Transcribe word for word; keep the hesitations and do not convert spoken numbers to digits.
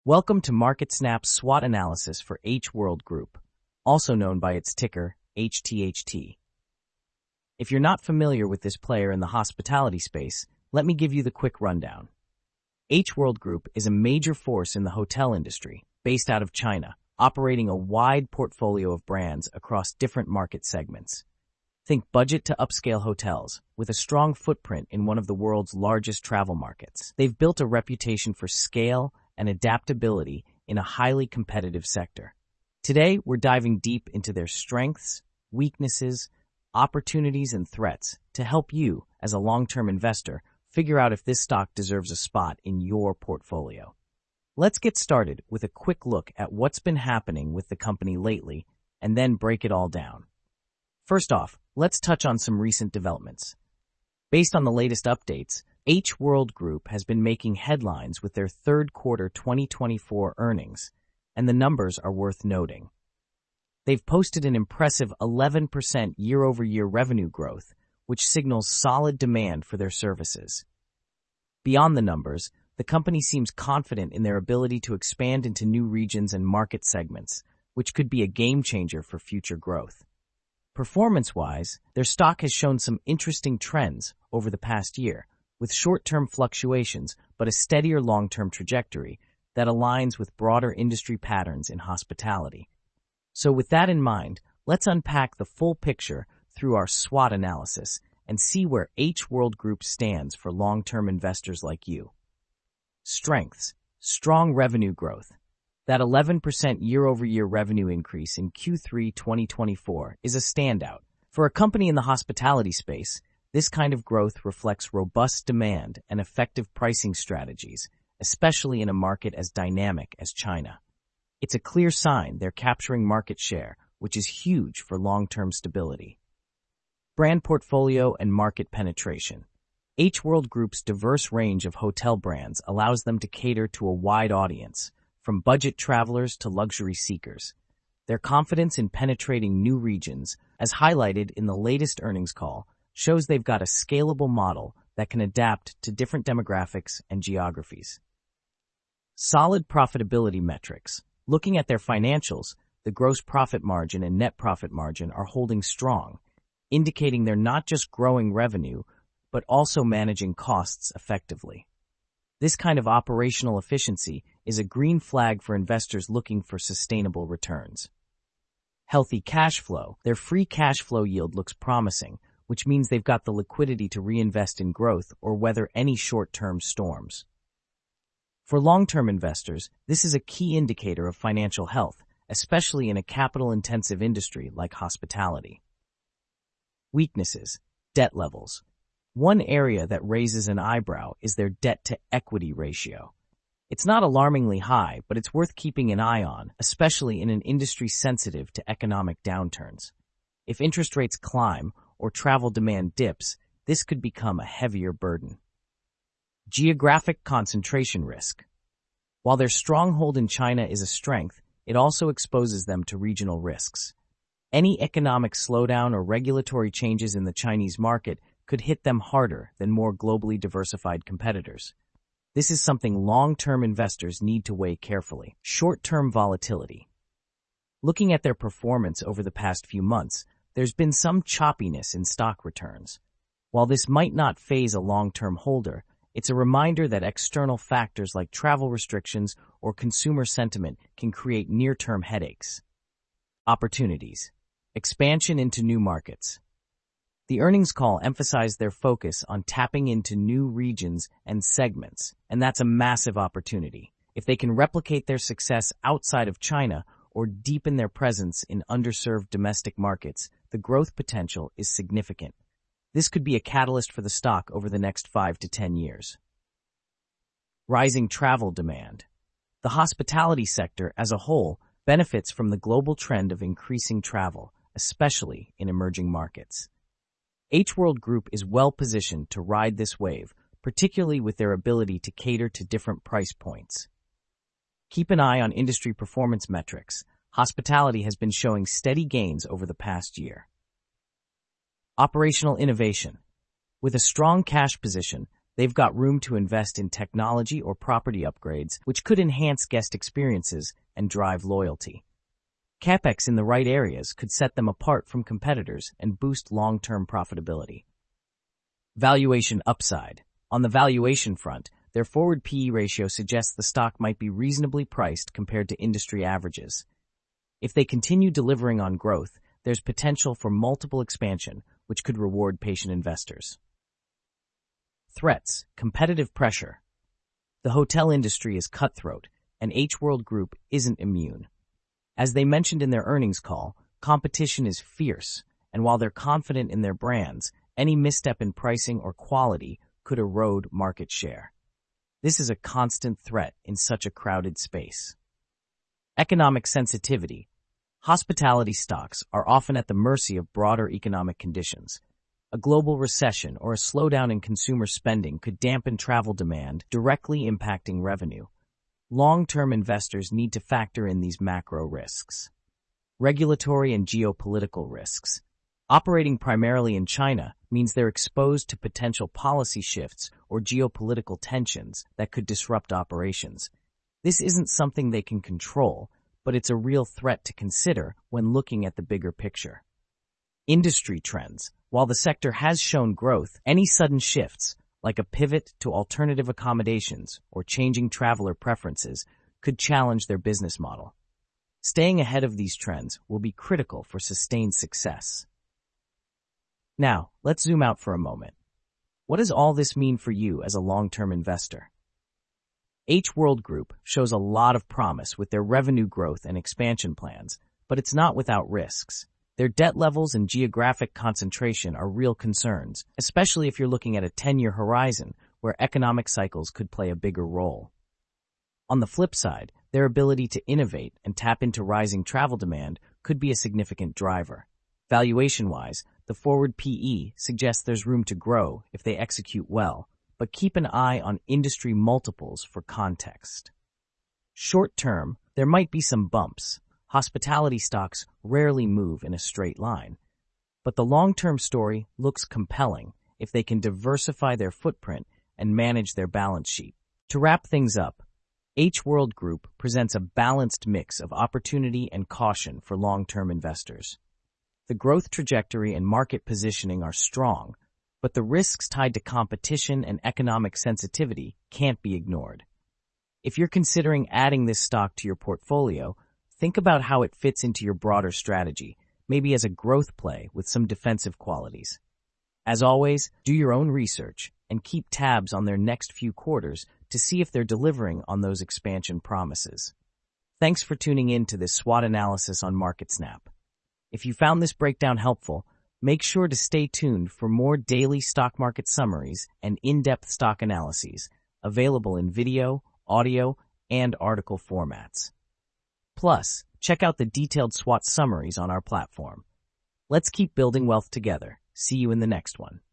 Welcome to MarketSnap's SWOT analysis for H World Group, also known by its ticker H T H T. If you're not familiar with this player in the hospitality space, let me give you the quick rundown. H World Group is a major force in the hotel industry, based out of China, operating a wide portfolio of brands across different market segments. Think budget to upscale hotels, with a strong footprint in one of the world's largest travel markets. They've built a reputation for scale and adaptability in a highly competitive sector. Today, we're diving deep into their strengths, weaknesses, opportunities, and threats to help you, as a long-term investor, figure out if this stock deserves a spot in your portfolio. Let's get started with a quick look at what's been happening with the company lately, and then break it all down. First off, let's touch on some recent developments. Based on the latest updates, H World Group has been making headlines with their third quarter twenty twenty-four earnings, and the numbers are worth noting. They've posted an impressive eleven percent year-over-year revenue growth, which signals solid demand for their services. Beyond the numbers, the company seems confident in their ability to expand into new regions and market segments, which could be a game-changer for future growth. Performance-wise, their stock has shown some interesting trends over the past year, with short-term fluctuations but a steadier long-term trajectory that aligns with broader industry patterns in hospitality. So with that in mind, let's unpack the full picture through our SWOT analysis and see where H World Group stands for long-term investors like you. Strengths: strong revenue growth. That eleven percent year-over-year revenue increase in Q three twenty twenty-four is a standout. For a company in the hospitality space, this kind of growth reflects robust demand and effective pricing strategies, especially in a market as dynamic as China. It's a clear sign they're capturing market share, which is huge for long-term stability. Brand portfolio and market penetration. H World Group's diverse range of hotel brands allows them to cater to a wide audience, from budget travelers to luxury seekers. Their confidence in penetrating new regions, as highlighted in the latest earnings call, shows they've got a scalable model that can adapt to different demographics and geographies. Solid profitability metrics. Looking at their financials, the gross profit margin and net profit margin are holding strong, indicating they're not just growing revenue, but also managing costs effectively. This kind of operational efficiency is a green flag for investors looking for sustainable returns. Healthy cash flow. Their free cash flow yield looks promising, which means they've got the liquidity to reinvest in growth or weather any short-term storms. For long-term investors, this is a key indicator of financial health, especially in a capital-intensive industry like hospitality. Weaknesses: debt levels. One area that raises an eyebrow is their debt-to-equity ratio. It's not alarmingly high, but it's worth keeping an eye on, especially in an industry sensitive to economic downturns. If interest rates climb or travel demand dips, this could become a heavier burden. Geographic concentration risk. While their stronghold in China is a strength, it also exposes them to regional risks. Any economic slowdown or regulatory changes in the Chinese market could hit them harder than more globally diversified competitors. This is something long-term investors need to weigh carefully. Short-term volatility. Looking at their performance over the past few months, there's been some choppiness in stock returns. While this might not faze a long-term holder, it's a reminder that external factors like travel restrictions or consumer sentiment can create near-term headaches. Opportunities. Expansion into new markets. The earnings call emphasized their focus on tapping into new regions and segments, and that's a massive opportunity. If they can replicate their success outside of China or deepen their presence in underserved domestic markets, the growth potential is significant. This could be a catalyst for the stock over the next five to ten years. Rising travel demand. The hospitality sector as a whole benefits from the global trend of increasing travel, especially in emerging markets. H World Group is well positioned to ride this wave, particularly with their ability to cater to different price points. Keep an eye on industry performance metrics. Hospitality has been showing steady gains over the past year. Operational innovation. With a strong cash position, They've got room to invest in technology or property upgrades, which could enhance guest experiences and drive loyalty. CapEx in the right areas could set them apart from competitors and boost long-term profitability. Valuation upside. On the valuation front, their forward P E ratio suggests the stock might be reasonably priced compared to industry averages. If they continue delivering on growth, there's potential for multiple expansion, which could reward patient investors. Threats. Competitive pressure. The hotel industry is cutthroat, and H World Group isn't immune. As they mentioned in their earnings call, competition is fierce, and while they're confident in their brands, any misstep in pricing or quality could erode market share. This is a constant threat in such a crowded space. Economic sensitivity. Hospitality stocks are often at the mercy of broader economic conditions. A global recession or a slowdown in consumer spending could dampen travel demand, directly impacting revenue. Long-term investors need to factor in these macro risks. Regulatory and geopolitical risks. Operating primarily in China means they're exposed to potential policy shifts or geopolitical tensions that could disrupt operations. This isn't something they can control, but it's a real threat to consider when looking at the bigger picture. Industry trends. While the sector has shown growth, any sudden shifts, like a pivot to alternative accommodations or changing traveler preferences, could challenge their business model. Staying ahead of these trends will be critical for sustained success. Now, let's zoom out for a moment. What does all this mean for you as a long-term investor? H World Group shows a lot of promise with their revenue growth and expansion plans, but it's not without risks. Their debt levels and geographic concentration are real concerns, especially if you're looking at a ten-year horizon where economic cycles could play a bigger role. On the flip side, their ability to innovate and tap into rising travel demand could be a significant driver. Valuation-wise, the forward P E suggests there's room to grow if they execute well, but keep an eye on industry multiples for context. Short-term, there might be some bumps. Hospitality stocks rarely move in a straight line, but the long-term story looks compelling if they can diversify their footprint and manage their balance sheet. To wrap things up, H World Group presents a balanced mix of opportunity and caution for long-term investors. The growth trajectory and market positioning are strong, but the risks tied to competition and economic sensitivity can't be ignored. If you're considering adding this stock to your portfolio, think about how it fits into your broader strategy, maybe as a growth play with some defensive qualities. As always, do your own research and keep tabs on their next few quarters to see if they're delivering on those expansion promises. Thanks for tuning in to this SWOT analysis on MarketSnap. If you found this breakdown helpful, make sure to stay tuned for more daily stock market summaries and in-depth stock analyses available in video, audio, and article formats. Plus, check out the detailed SWOT summaries on our platform. Let's keep building wealth together. See you in the next one.